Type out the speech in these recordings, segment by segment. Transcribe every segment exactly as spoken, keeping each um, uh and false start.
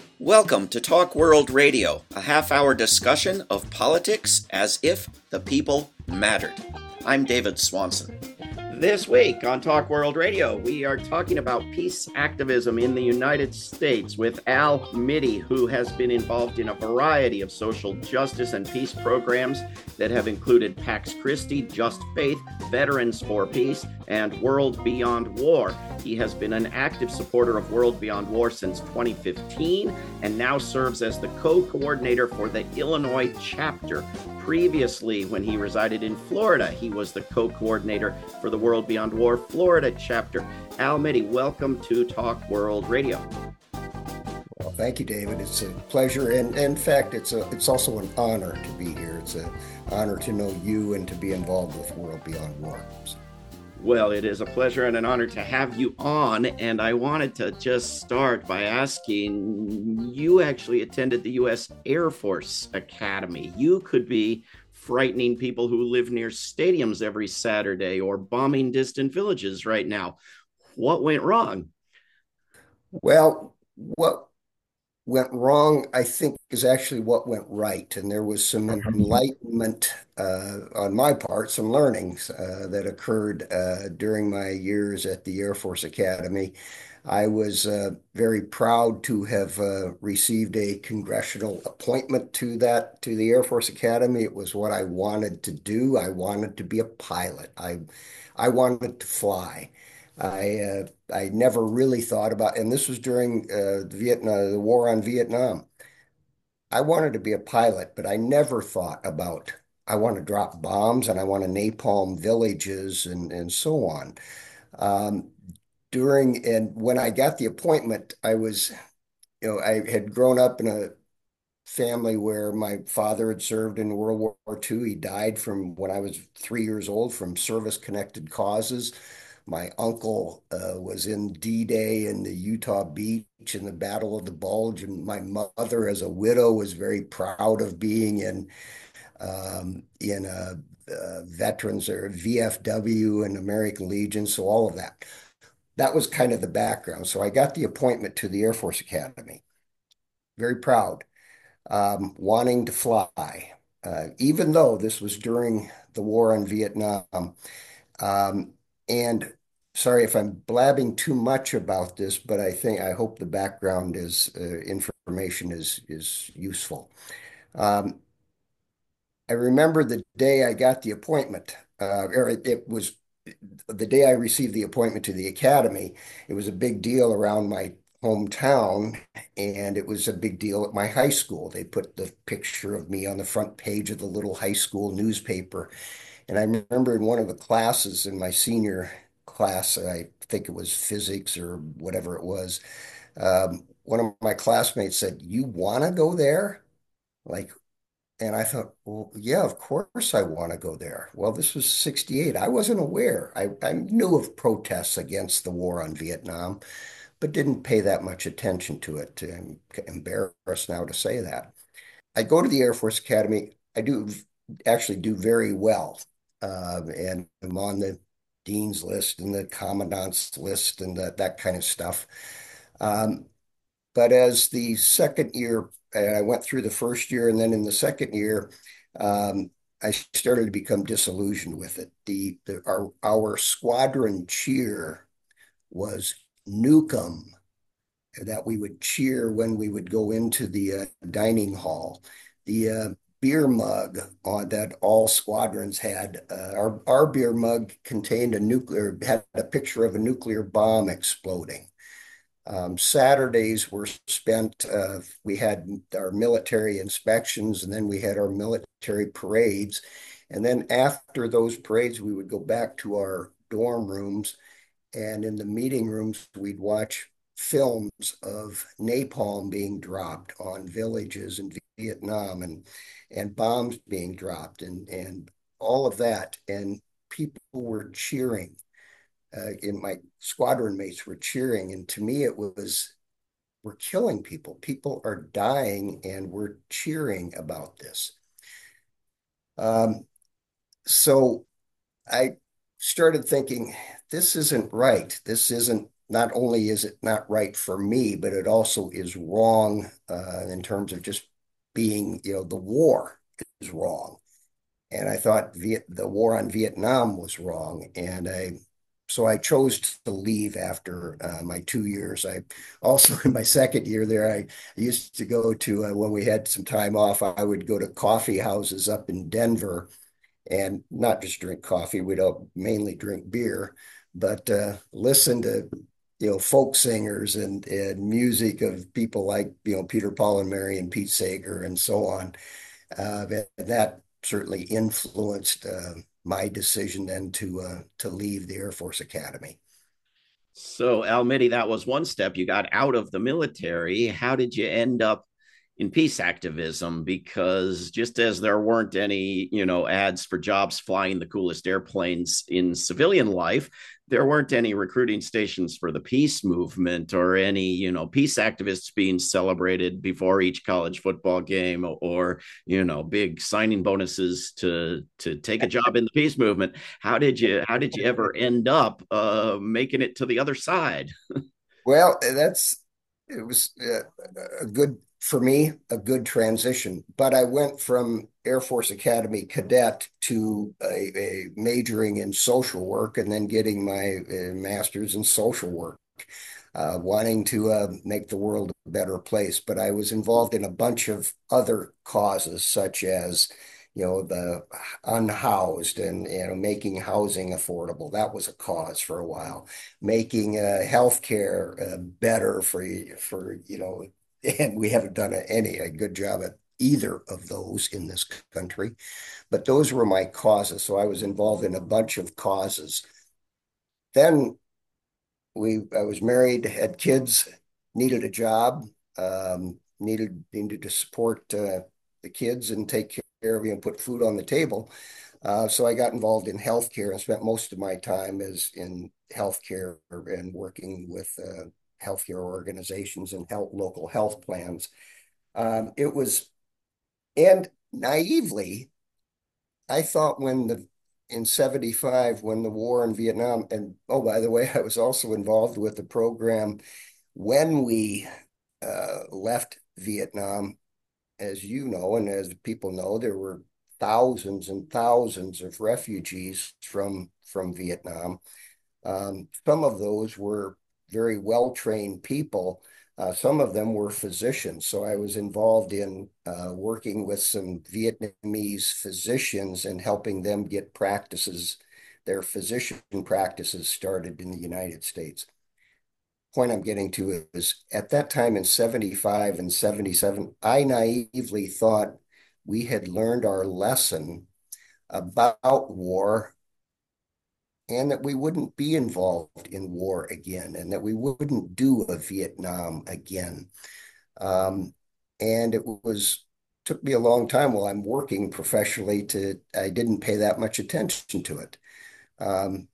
Welcome to Talk World Radio, a half-hour discussion of politics as if the people mattered. I'm David Swanson. This week on Talk World Radio, we are talking about peace activism in the United States with Al Mitty, who has been involved in a variety of social justice and peace programs that have included Pax Christi, Just Faith, Veterans for Peace, and World Beyond War. He has been an active supporter of World Beyond War since twenty fifteen and now serves as the co-coordinator for the Illinois chapter. Previously, when he resided in Florida, he was the co-coordinator for the World Beyond War Florida chapter. Al Mitty, welcome to Talk World Radio. Well, thank you, David. It's a pleasure, and, and in fact, it's a it's also an honor to be here. It's an honor to know you and to be involved with World Beyond War. Well, it is a pleasure and an honor to have you on, and I wanted to just start by asking, you actually attended the U S Air Force Academy. You could be frightening people who live near stadiums every Saturday or bombing distant villages right now. What went wrong? Well, what went wrong, I think, is actually what went right. And there was some enlightenment uh, on my part, some learnings uh, that occurred uh, during my years at the Air Force Academy. I was uh, very proud to have uh, received a congressional appointment to that, to the Air Force Academy. It was what I wanted to do. I wanted to be a pilot. I, I wanted to fly. I uh, I never really thought about, and this was during uh, the Vietnam, the war on Vietnam. I wanted to be a pilot, but I never thought about I want to drop bombs and I want to napalm villages and and so on. Um, during and when I got the appointment, I was, you know, I had grown up in a family where my father had served in World War Two. He died from when I was three years old from service-connected causes. My uncle uh, was in D-Day in the Utah Beach in the Battle of the Bulge, and my mother, as a widow, was very proud of being in um, in a, uh veterans or V F W and American Legion. So all of that. That was kind of the background. So I got the appointment to the Air Force Academy. Very proud, um, wanting to fly, uh, even though this was during the war on Vietnam. Um, and sorry if I'm blabbing too much about this, but I think I hope the background is uh, information is is useful. Um, I remember the day I got the appointment, uh, or it, it was the day I received the appointment to the academy. It was a big deal around my hometown, and it was a big deal at my high school. They put the picture of me on the front page of the little high school newspaper. And I remember in one of the classes in my senior class, I think it was physics or whatever it was, um, one of my classmates said, "You want to go there?" Like, and I thought, well, yeah, of course I want to go there. Well, this was sixty-eight. I wasn't aware. I, I knew of protests against the war on Vietnam, but didn't pay that much attention to it. I'm embarrassed now to say that. I go to the Air Force Academy. I do actually do very well. Um, and I'm on the dean's list and the commandant's list and that that kind of stuff. Um, but as the second year, I went through the first year, and then in the second year, um, I started to become disillusioned with it. The, the our our squadron cheer was Nukem, that we would cheer when we would go into the uh, dining hall. The uh, beer mug on that all squadrons had, uh, our, our beer mug contained a nuclear, had a picture of a nuclear bomb exploding. Um, Saturdays were spent, uh, we had our military inspections, and then we had our military parades. And then after those parades, we would go back to our dorm rooms, and in the meeting rooms, we'd watch films of napalm being dropped on villages in Vietnam and and bombs being dropped and and all of that. And people were cheering. Uh, and my squadron mates were cheering. And to me, it was, we're killing people. People are dying, and we're cheering about this. Um, so I started thinking, this isn't right. This isn't not only is it not right for me, but it also is wrong uh, in terms of just being, you know, the war is wrong. And I thought Viet the war on Vietnam was wrong. And I, so I chose to leave after uh, my two years. I also, in my second year there, I used to go to, uh, when we had some time off, I would go to coffee houses up in Denver and not just drink coffee. We'd all mainly drink beer, but uh, listen to, you know, folk singers and, and music of people like, you know, Peter, Paul and Mary and Pete Seeger and so on. Uh, that, that certainly influenced uh, my decision then to uh, to leave the Air Force Academy. So, Almity, that was one step. You got out of the military. How did you end up in peace activism? Because just as there weren't any, you know, ads for jobs flying the coolest airplanes in civilian life, there weren't any recruiting stations for the peace movement or any, you know, peace activists being celebrated before each college football game or, you know, big signing bonuses to to take a job in the peace movement. How did you how did you ever end up uh, making it to the other side? Well, that's it was uh, a good for me, a good transition. But I went from Air Force Academy cadet to a, a majoring in social work and then getting my uh, master's in social work, uh, wanting to uh, make the world a better place. But I was involved in a bunch of other causes, such as, you know, the unhoused and, you know, making housing affordable. That was a cause for a while. Making uh, healthcare uh, better for for you know, and we haven't done a, any a good job at either of those in this country. But those were my causes. So I was involved in a bunch of causes. Then we I was married, had kids, needed a job, um, needed needed to support uh, the kids and take care of you and put food on the table. Uh, so I got involved in healthcare and spent most of my time as in healthcare and working with uh, healthcare organizations and health local health plans. Um, it was and naively, I thought when the in seventy-five when the war in Vietnam, and oh, by the way, I was also involved with the program when we uh, left Vietnam. As you know, and as people know, there were thousands and thousands of refugees from from Vietnam. Um, some of those were very well-trained people. Uh, some of them were physicians. So I was involved in uh, working with some Vietnamese physicians and helping them get practices, their physician practices started in the United States. Point I'm getting to is at that time in seventy-five and seventy-seven, I naively thought we had learned our lesson about war and that we wouldn't be involved in war again and that we wouldn't do a Vietnam again. Um, and it was took me a long time while I'm working professionally to I didn't pay that much attention to it. Um,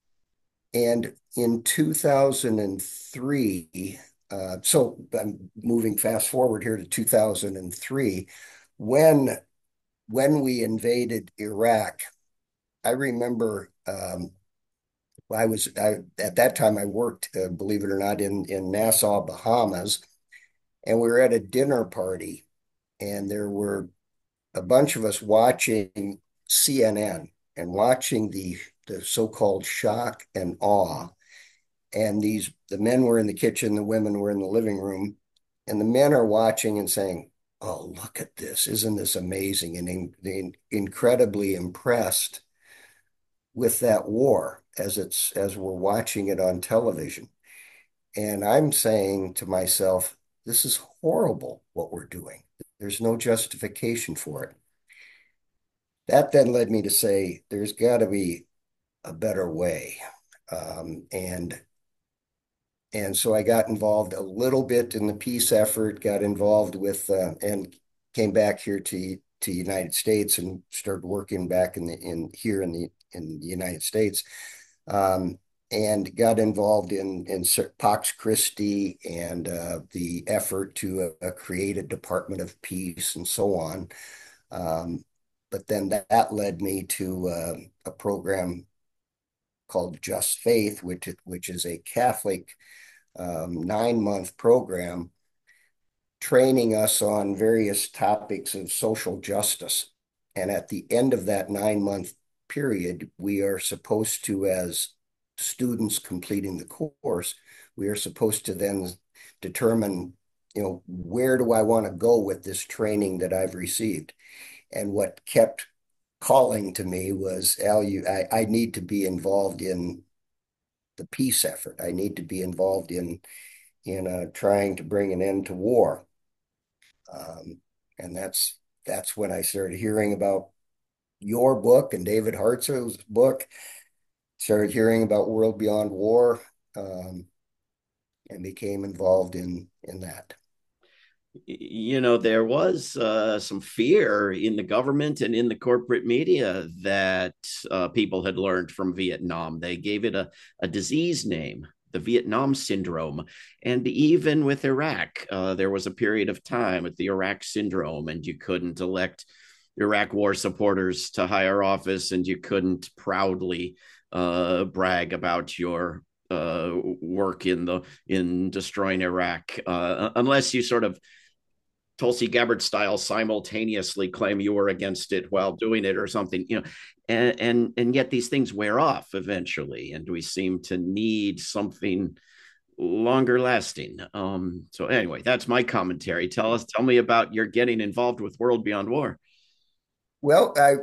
and in two thousand three, uh, so I'm moving fast forward here to two thousand three, when when we invaded Iraq, I remember um, I was I, at that time I worked, uh, believe it or not, in in Nassau, Bahamas, and we were at a dinner party, and there were a bunch of us watching C N N and watching the the so-called shock and awe. And these the men were in the kitchen, the women were in the living room, and the men are watching and saying, "Oh, look at this! Isn't this amazing?" And in, in, incredibly impressed with that war as it's as we're watching it on television. And I'm saying to myself, this is horrible what we're doing. There's no justification for it. That then led me to say there's got to be a better way. Um, and and so I got involved a little bit in the peace effort, got involved with uh, and came back here to to the United States and started working back in the in here in the in the United States. Um, and got involved in in Pax Christi and uh, the effort to uh, create a Department of Peace and so on. Um, but then that, that led me to uh, a program called Just Faith, which, which is a Catholic um, nine month program training us on various topics of social justice. And at the end of that nine month period, we are supposed to, as students completing the course, we are supposed to then determine, you know, where do I want to go with this training that I've received? And what kept calling to me was, Al, you, I, I need to be involved in the peace effort. I need to be involved in in uh, trying to bring an end to war. Um, and that's that's when I started hearing about your book and David Hartso's book. Started hearing about World Beyond War, um, and became involved in in that. You know, there was uh, some fear in the government and in the corporate media that uh, people had learned from Vietnam. They gave it a, a disease name, the Vietnam Syndrome. And even with Iraq, uh, there was a period of time with the Iraq Syndrome, and you couldn't elect Iraq war supporters to higher office, and you couldn't proudly uh, brag about your uh, work in the in destroying Iraq, uh, unless you sort of Tulsi Gabbard style simultaneously claim you were against it while doing it or something, you know, and and and yet these things wear off eventually, and we seem to need something longer lasting. Um, so anyway, that's my commentary. Tell us, tell me about your getting involved with World Beyond War. Well, I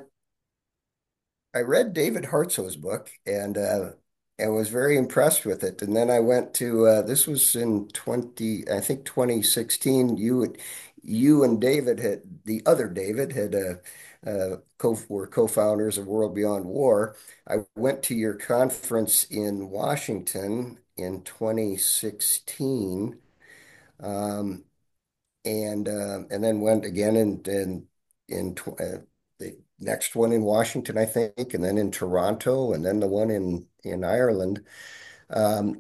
I read David Hartso's book and uh, and was very impressed with it. And then I went to uh, this was in twenty, I think twenty sixteen. You you and David had the other David had uh, uh, co were co-founders of World Beyond War. I went to your conference in Washington in twenty sixteen. Um, and uh, and then went again in in in tw uh, the next one in Washington, I think, and then in Toronto, and then the one in in Ireland. Um,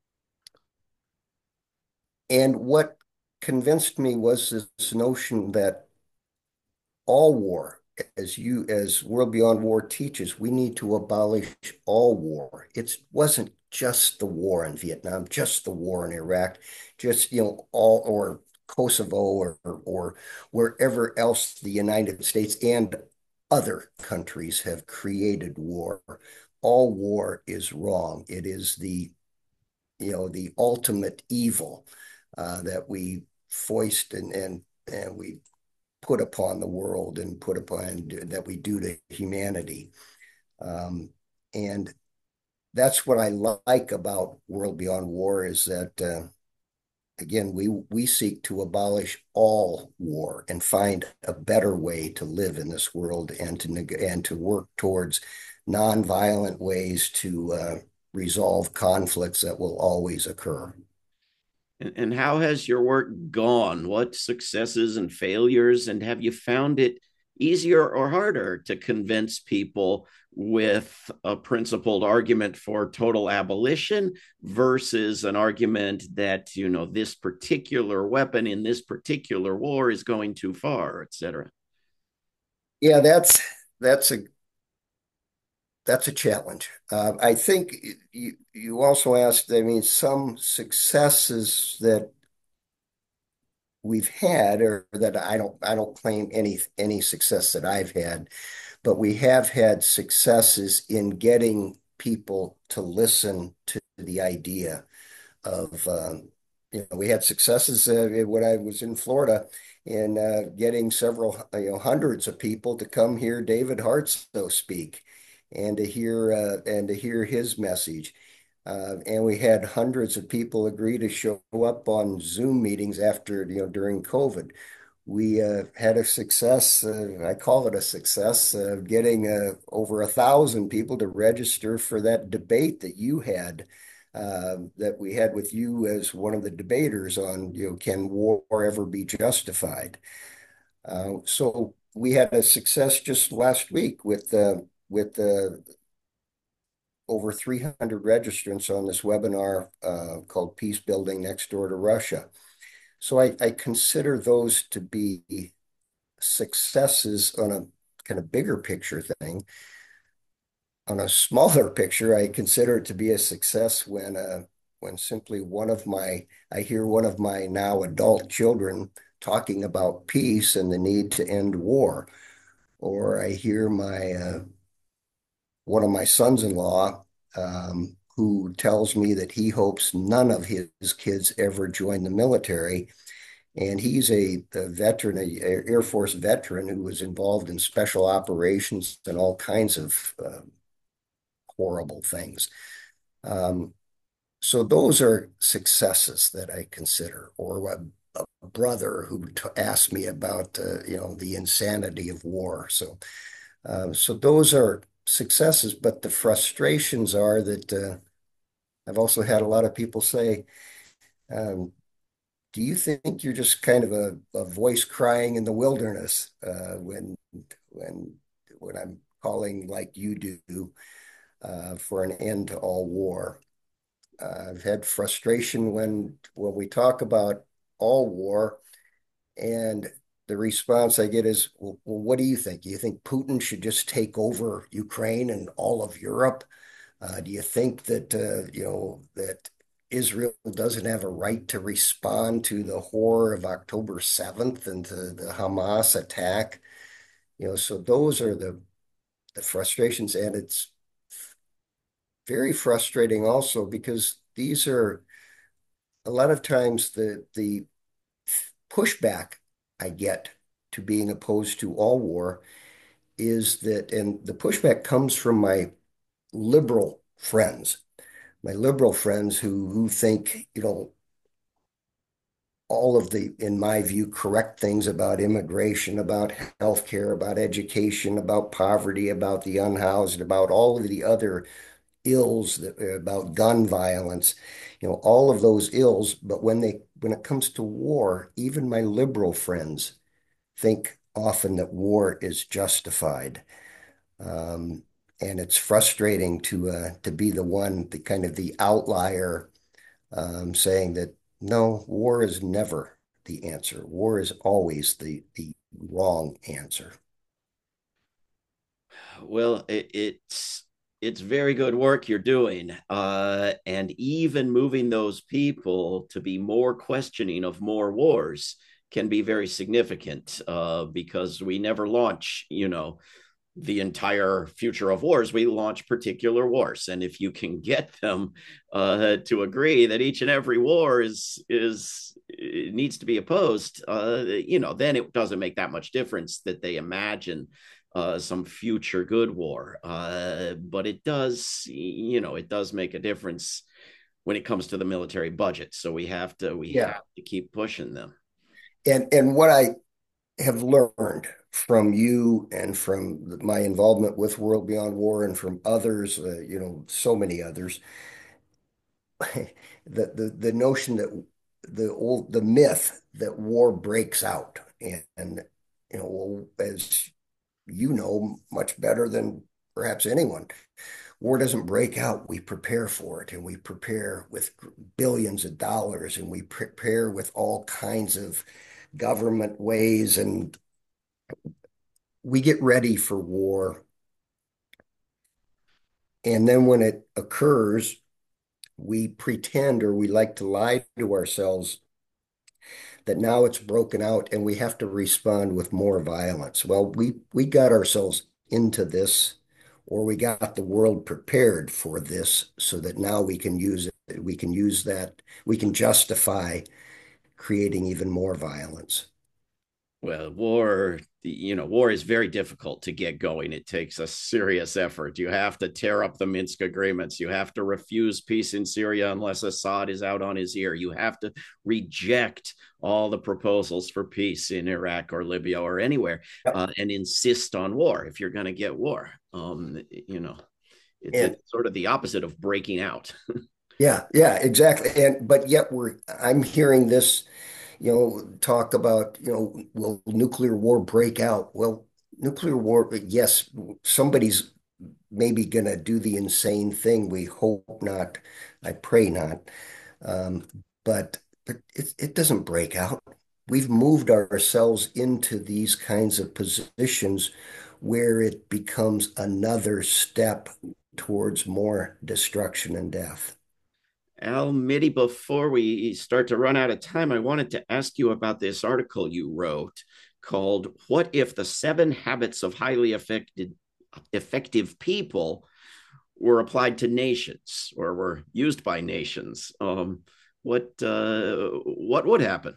and what convinced me was this notion that all war, as you as World Beyond War teaches, we need to abolish all war. It wasn't just the war in Vietnam, just the war in Iraq, just you know all or Kosovo or or wherever else the United States and other countries have created war. All war is wrong. It is the you know the ultimate evil uh, that we foist and and and we put upon the world and put upon that we do to humanity. Um, and that's what I like about World Beyond War is that, uh, again, we, we seek to abolish all war and find a better way to live in this world and to, and to work towards nonviolent ways to uh, resolve conflicts that will always occur. And, and how has your work gone? What successes and failures? And have you found it easier or harder to convince people with a principled argument for total abolition versus an argument that, you know, this particular weapon in this particular war is going too far, et cetera? Yeah, that's that's a that's a challenge. Uh, I think you you also asked, I mean, some successes that we've had, or that I don't I don't claim any any success that I've had, but we have had successes in getting people to listen to the idea of um, you know we had successes uh, when I was in Florida in uh, getting several you know hundreds of people to come hear David Hartsoe speak and to hear uh, and to hear his message. Uh, and we had hundreds of people agree to show up on Zoom meetings after, you know, during COVID. We uh, had a success, uh, I call it a success, uh, getting uh, over a thousand people to register for that debate that you had, uh, that we had with you as one of the debaters on, you know, can war ever be justified? Uh, so we had a success just last week with uh, with uh, over three hundred registrants on this webinar uh, called Peace Building Next Door to Russia. So I, I consider those to be successes on a kind of bigger picture thing. on a smaller picture, I consider it to be a success when uh, when simply one of my I hear one of my now adult children talking about peace and the need to end war, or I hear my uh, one of my sons-in-law um, who tells me that he hopes none of his kids ever join the military. And he's a, a veteran, a, a Air Force veteran who was involved in special operations and all kinds of uh, horrible things. Um, so those are successes that I consider, or a, a brother who t asked me about, uh, you know, the insanity of war. So, uh, so those are successes, but the frustrations are that uh, I've also had a lot of people say, um, do you think you're just kind of a, a voice crying in the wilderness uh, when when when I'm calling like you do uh, for an end to all war? Uh, I've had frustration when when we talk about all war, and the response I get is, well, well, what do you think? Do you think Putin should just take over Ukraine and all of Europe? Uh, do you think that uh, you know that Israel doesn't have a right to respond to the horror of October seventh and to the Hamas attack? You know, so those are the the frustrations, and it's very frustrating also because these are a lot of times the the pushback I get to being opposed to all war is that, and the pushback comes from my liberal friends, my liberal friends who who think, you know, all of the, in my view, correct things about immigration, about healthcare, about education, about poverty, about the unhoused, about all of the other ills that, about gun violence, you know, all of those ills. But when they when it comes to war, even my liberal friends think often that war is justified. Um, and it's frustrating to uh, to be the one, the kind of the outlier, um, saying that no, war is never the answer. War is always the the wrong answer. Well, it, it's it's very good work you're doing, uh, and even moving those people to be more questioning of more wars can be very significant uh, because we never launch, you know, the entire future of wars. We launch particular wars, and if you can get them uh, to agree that each and every war is is needs to be opposed, uh, you know, then it doesn't make that much difference that they imagine uh, some future good war. Uh, but it does, you know, it does make a difference when it comes to the military budget. So we have to we Yeah. have to keep pushing them. And and what I have learned from you and from my involvement with World Beyond War and from others, uh, you know, so many others, the, the the notion that the old the myth that war breaks out, and, and you know, well, as you know much better than perhaps anyone, war doesn't break out. We prepare for it, and we prepare with billions of dollars, and we prepare with all kinds of government ways, and we get ready for war. And then when it occurs, we pretend, or we like to lie to ourselves, that now it's broken out and we have to respond with more violence. Well, we we got ourselves into this, or we got the world prepared for this, so that now we can use it. We can use that. We can justify creating even more violence. Well, war, you know, war is very difficult to get going. It takes a serious effort. You have to tear up the Minsk agreements. You have to refuse peace in Syria unless Assad is out on his ear. You have to reject all the proposals for peace in Iraq or Libya or anywhere, Yep. uh, and insist on war if you're going to get war. Um, you know, it's, And it's sort of the opposite of breaking out. yeah, yeah, exactly. And but yet we're I'm hearing this, you know, talk about, you know, will nuclear war break out? Well, nuclear war, yes, somebody's maybe going to do the insane thing. We hope not. I pray not. Um, but but it, it doesn't break out. We've moved ourselves into these kinds of positions where it becomes another step. towards more destruction and death. Al, Mitty, before we start to run out of time, I wanted to ask you about this article you wrote called What If the Seven Habits of Highly Affected, Effective People Were Applied to Nations or were used by nations? Um, what, uh, what would happen?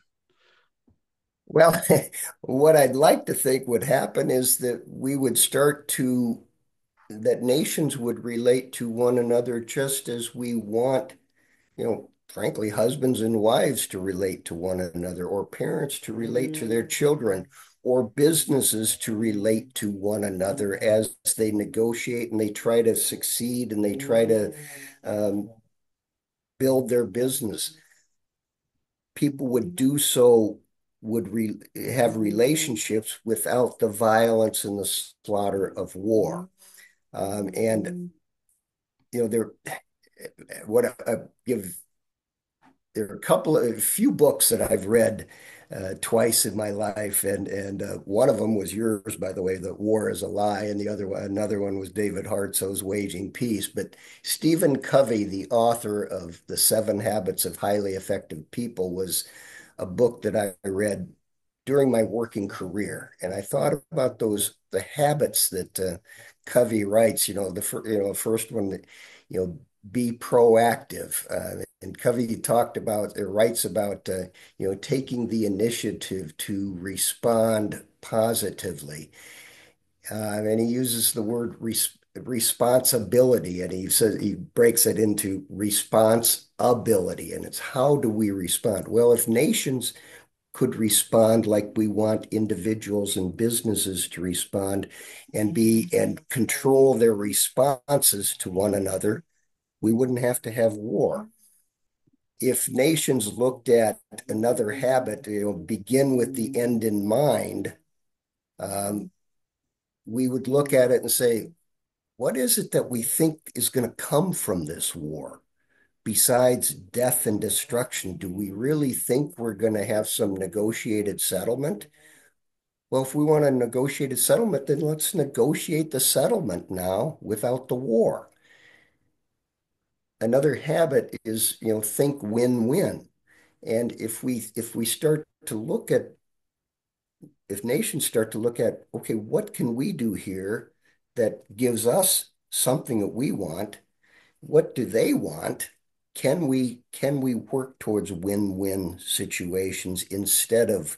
Well, what I'd like to think would happen is that we would start to, that nations would relate to one another just as we want, you know, frankly, husbands and wives to relate to one another, or parents to relate to their children, or businesses to relate to one another as they negotiate and they try to succeed and they try to um, build their business. People would do so, would re have relationships without the violence and the slaughter of war. Um, and, you know, there, what I give there are a couple of a few books that I've read uh, twice in my life, and and uh, one of them was yours, by the way, "The War Is a Lie," and the other one, another one was David Hartso's "Waging Peace." But Stephen Covey, the author of The Seven Habits of Highly Effective People, was a book that I read during my working career, and I thought about those the habits that uh, Covey writes. You know, the fir you know first one that you know be proactive. Uh, and Covey talked about, or writes about, uh, you know, taking the initiative to respond positively. Uh, and he uses the word res responsibility, and he says he breaks it into responsibility, and it's how do we respond? Well, if nations could respond like we want individuals and businesses to respond and be and control their responses to one another, we wouldn't have to have war. If nations looked at another habit, you know, begin with the end in mind, um, we would look at it and say, what is it that we think is going to come from this war? Besides death and destruction, do we really think we're going to have some negotiated settlement? Well, if we want a negotiated settlement, then let's negotiate the settlement now without the war. Another habit is, you know, think win-win. And if we if we start to look at if nations start to look at, okay, what can we do here that gives us something that we want? What do they want? Can we can we work towards win-win situations instead of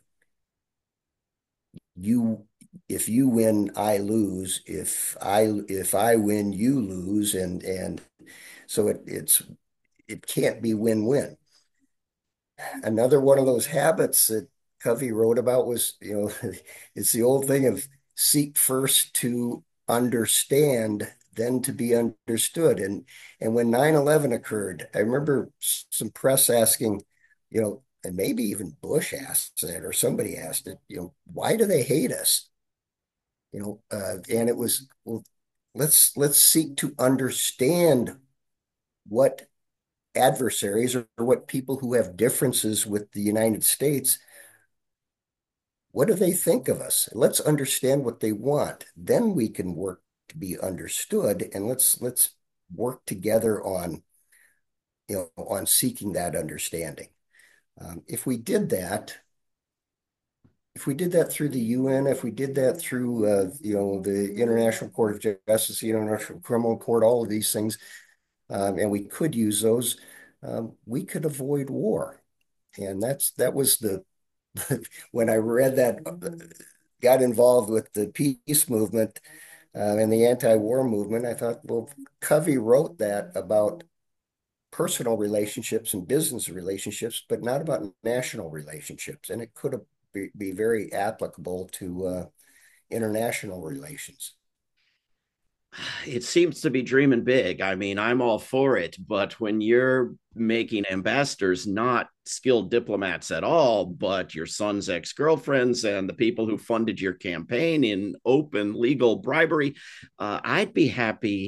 you if you win, I lose. If I if I win, you lose, and and so it it's it can't be win-win. Another one of those habits that Covey wrote about was, you know, it's the old thing of seek first to understand, then to be understood. And and when nine eleven occurred, I remember some press asking, you know, and maybe even Bush asked it or somebody asked it, you know, why do they hate us? You know, uh, and it was, well, let's let's seek to understand what adversaries or, or what people who have differences with the United States, what do they think of us? Let's understand what they want. Then we can work to be understood, and let's let's work together on, you know, on seeking that understanding. Um, if we did that, if we did that through the U N, if we did that through, uh, you know, the International Court of Justice, the International Criminal Court, all of these things, um, and we could use those, um, we could avoid war. And that's that was the when I read that, got involved with the peace movement uh, and the anti-war movement, I thought, well, Covey wrote that about personal relationships and business relationships, but not about national relationships. And it could be, be very applicable to uh, international relations. It seems to be dreaming big. I mean, I'm all for it, but when you're making ambassadors not skilled diplomats at all, but your son's ex girlfriends and the people who funded your campaign in open legal bribery, uh, I'd be happy,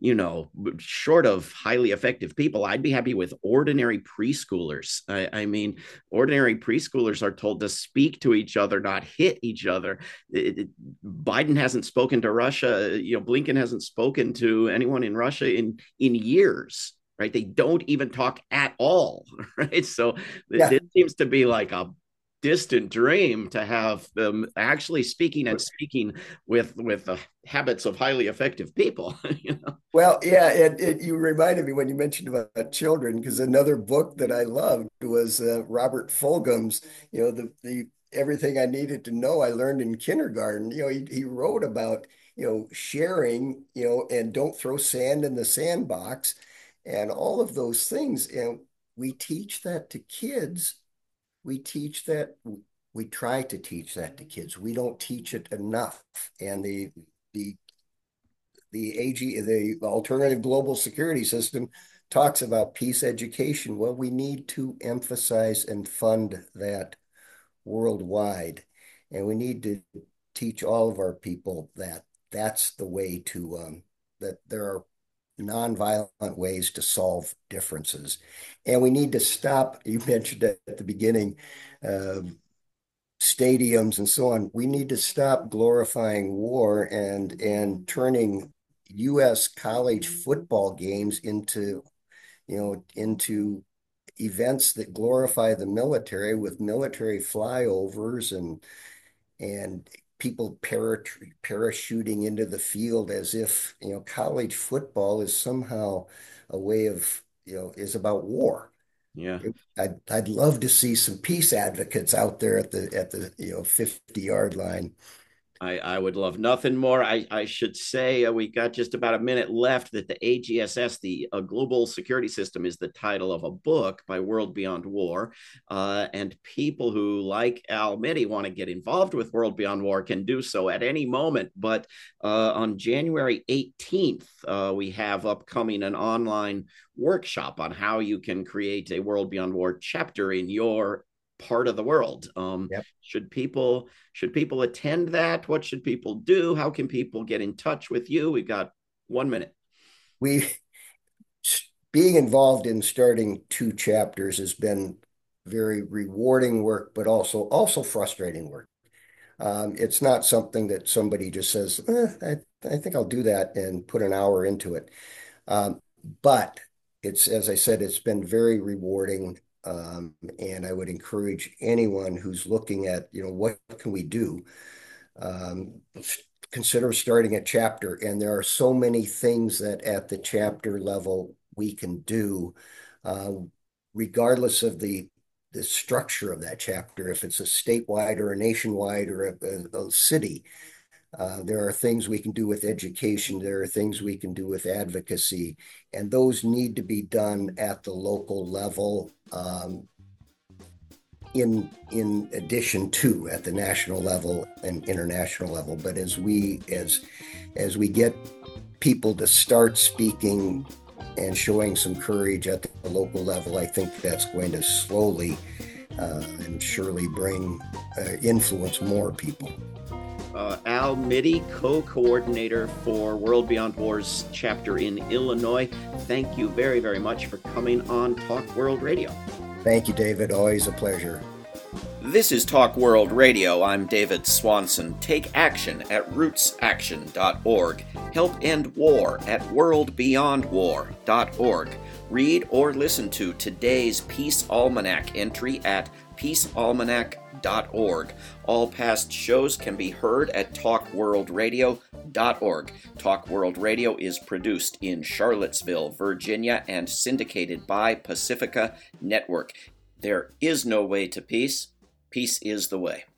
you know, short of highly effective people, I'd be happy with ordinary preschoolers. I, I mean, ordinary preschoolers are told to speak to each other, not hit each other. It, it, Biden hasn't spoken to Russia. You know, Blinken hasn't spoken to anyone in Russia in in years. Right? They don't even talk at all. Right? So Yeah. this seems to be like a distant dream to have them actually speaking and speaking with with the habits of highly effective people. You know? Well, yeah, it, it, you reminded me when you mentioned about children, because another book that I loved was uh, Robert Fulghum's, you know, the the everything I needed to know I learned in kindergarten. You know, he, he wrote about, you know, sharing, you know, and don't throw sand in the sandbox and all of those things. And we teach that to kids. We teach that, we try to teach that to kids. We don't teach it enough. And the the the A G, the Alternative Global Security System talks about peace education. Well, we need to emphasize and fund that worldwide. And we need to teach all of our people that that's the way to, um, that there are nonviolent ways to solve differences. And we need to stop, you mentioned at the beginning, uh, stadiums and so on. We need to stop glorifying war and and turning U S college football games into, you know, into events that glorify the military with military flyovers and and people para parachuting into the field as if, you know, college football is somehow a way of, you know, is about war. Yeah. I'd I'd love to see some peace advocates out there at the at the you know fifty yard line. I, I would love nothing more. I, I should say uh, we got just about a minute left that the A G S S, the uh, Global Security System, is the title of a book by World Beyond War. Uh, and people who, like Al Mitty, want to get involved with World Beyond War can do so at any moment. But uh, on January eighteenth, uh, we have upcoming an online workshop on how you can create a World Beyond War chapter in your part of the world. Um, Yep. should people should people attend that? What should people do? How can people get in touch with you? We've got one minute. We being involved in starting two chapters has been very rewarding work, but also also frustrating work. Um, it's not something that somebody just says, eh, I, I think I'll do that and put an hour into it. Um, but it's, as I said, it's been very rewarding. Um, and I would encourage anyone who's looking at, you know, what can we do? Um, consider starting a chapter. And there are so many things that at the chapter level we can do, uh, regardless of the the structure of that chapter, if it's a statewide or a nationwide or a, a, a city. Uh, there are things we can do with education. There are things we can do with advocacy, and those need to be done at the local level, um, in in addition to at the national level and international level. But as we as as we get people to start speaking and showing some courage at the local level, I think that's going to slowly uh, and surely bring uh, influence more people. Uh, Al Mitty, co-coordinator for World Beyond War's chapter in Illinois. Thank you very, very much for coming on Talk World Radio. Thank you, David. Always a pleasure. This is Talk World Radio. I'm David Swanson. Take action at roots action dot org. Help end war at world beyond war dot org. Read or listen to today's Peace Almanac entry at peace almanac dot org. All past shows can be heard at talk world radio dot org. Talk World Radio is produced in Charlottesville, Virginia, and syndicated by Pacifica Network. There is no way to peace. Peace is the way.